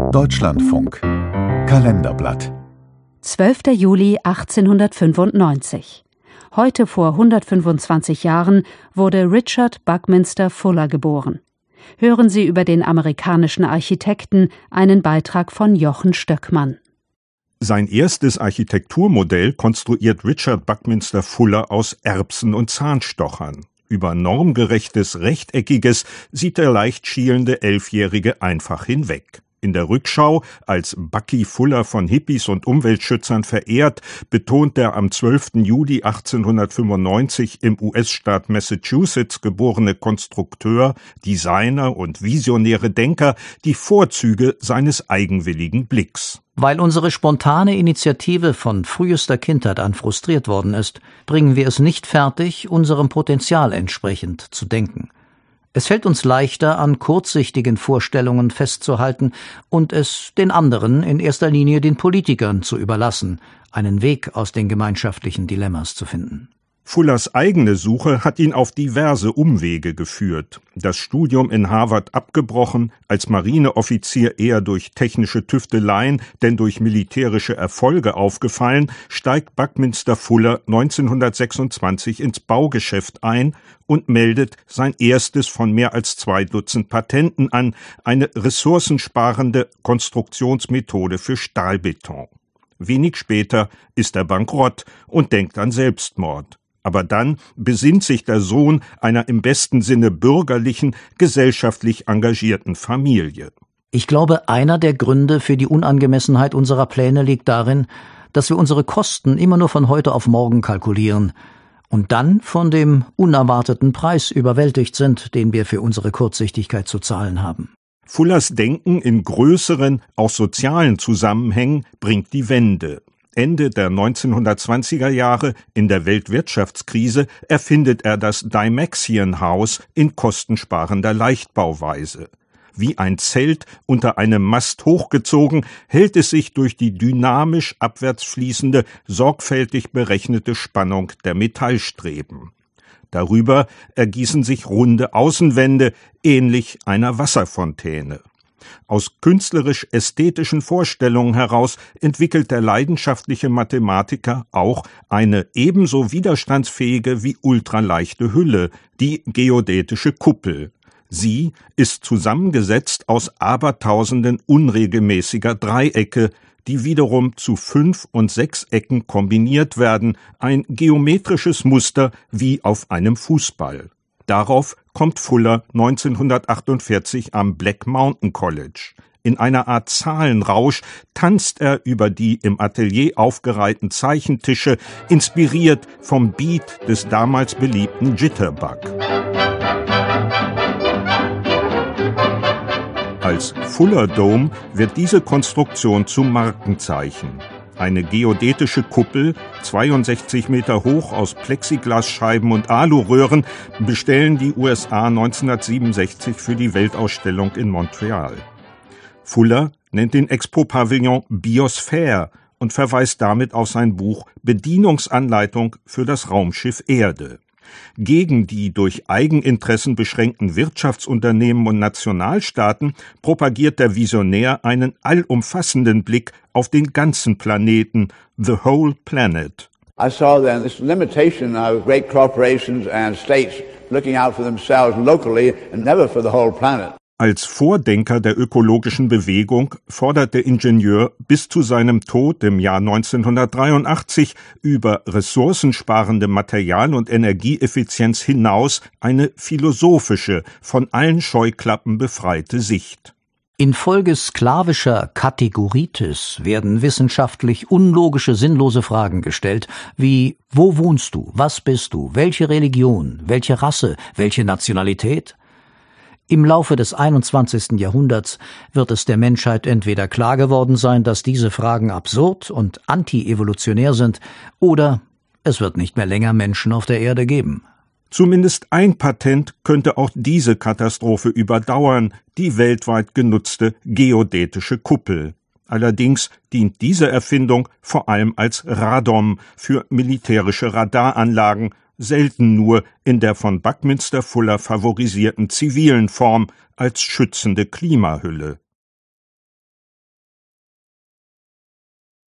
Deutschlandfunk Kalenderblatt 12. Juli 1895. Heute vor 125 Jahren wurde Richard Buckminster Fuller geboren. Hören Sie über den amerikanischen Architekten einen Beitrag von Jochen Stöckmann. Sein erstes Architekturmodell konstruiert Richard Buckminster Fuller aus Erbsen und Zahnstochern. Über normgerechtes Rechteckiges sieht der leicht schielende Elfjährige einfach hinweg. In der Rückschau, als Bucky Fuller von Hippies und Umweltschützern verehrt, betont der am 12. Juli 1895 im US-Staat Massachusetts geborene Konstrukteur, Designer und visionäre Denker die Vorzüge seines eigenwilligen Blicks. Weil unsere spontane Initiative von frühester Kindheit an frustriert worden ist, bringen wir es nicht fertig, unserem Potenzial entsprechend zu denken. Es fällt uns leichter, an kurzsichtigen Vorstellungen festzuhalten und es den anderen, in erster Linie den Politikern, zu überlassen, einen Weg aus den gemeinschaftlichen Dilemmas zu finden. Fullers eigene Suche hat ihn auf diverse Umwege geführt. Das Studium in Harvard abgebrochen, als Marineoffizier eher durch technische Tüfteleien denn durch militärische Erfolge aufgefallen, steigt Buckminster Fuller 1926 ins Baugeschäft ein und meldet sein erstes von mehr als 2 Dutzend Patenten an, eine ressourcensparende Konstruktionsmethode für Stahlbeton. Wenig später ist er bankrott und denkt an Selbstmord. Aber dann besinnt sich der Sohn einer im besten Sinne bürgerlichen, gesellschaftlich engagierten Familie. Ich glaube, einer der Gründe für die Unangemessenheit unserer Pläne liegt darin, dass wir unsere Kosten immer nur von heute auf morgen kalkulieren und dann von dem unerwarteten Preis überwältigt sind, den wir für unsere Kurzsichtigkeit zu zahlen haben. Fullers Denken in größeren, auch sozialen Zusammenhängen bringt die Wende. Ende der 1920er Jahre, in der Weltwirtschaftskrise, erfindet er das Dymaxion House in kostensparender Leichtbauweise. Wie ein Zelt unter einem Mast hochgezogen, hält es sich durch die dynamisch abwärts fließende, sorgfältig berechnete Spannung der Metallstreben. Darüber ergießen sich runde Außenwände, ähnlich einer Wasserfontäne. Aus künstlerisch-ästhetischen Vorstellungen heraus entwickelt der leidenschaftliche Mathematiker auch eine ebenso widerstandsfähige wie ultraleichte Hülle, die geodätische Kuppel. Sie ist zusammengesetzt aus Abertausenden unregelmäßiger Dreiecke, die wiederum zu 5 und 6 Ecken kombiniert werden, ein geometrisches Muster wie auf einem Fußball. Darauf kommt Fuller 1948 am Black Mountain College. In einer Art Zahlenrausch tanzt er über die im Atelier aufgereihten Zeichentische, inspiriert vom Beat des damals beliebten Jitterbug. Als Fuller Dome wird diese Konstruktion zum Markenzeichen. Eine geodätische Kuppel, 62 Meter hoch aus Plexiglasscheiben und Aluröhren, bestellen die USA 1967 für die Weltausstellung in Montreal. Fuller nennt den Expo-Pavillon Biosphäre und verweist damit auf sein Buch Bedienungsanleitung für das Raumschiff Erde. Gegen die durch Eigeninteressen beschränkten Wirtschaftsunternehmen und Nationalstaaten propagiert der Visionär einen allumfassenden Blick auf den ganzen Planeten, the whole planet. I saw then this limitation of great corporations and states looking out for themselves locally and never for the whole planet. Als Vordenker der ökologischen Bewegung fordert der Ingenieur bis zu seinem Tod im Jahr 1983 über ressourcensparende Material- und Energieeffizienz hinaus eine philosophische, von allen Scheuklappen befreite Sicht. Infolge sklavischer Kategoritis werden wissenschaftlich unlogische, sinnlose Fragen gestellt, wie: Wo wohnst du? Was bist du? Welche Religion? Welche Rasse? Welche Nationalität? Im Laufe des 21. Jahrhunderts wird es der Menschheit entweder klar geworden sein, dass diese Fragen absurd und anti-evolutionär sind, oder es wird nicht mehr länger Menschen auf der Erde geben. Zumindest ein Patent könnte auch diese Katastrophe überdauern, die weltweit genutzte geodätische Kuppel. Allerdings dient diese Erfindung vor allem als Radom für militärische Radaranlagen, selten nur in der von Buckminster Fuller favorisierten zivilen Form als schützende Klimahülle.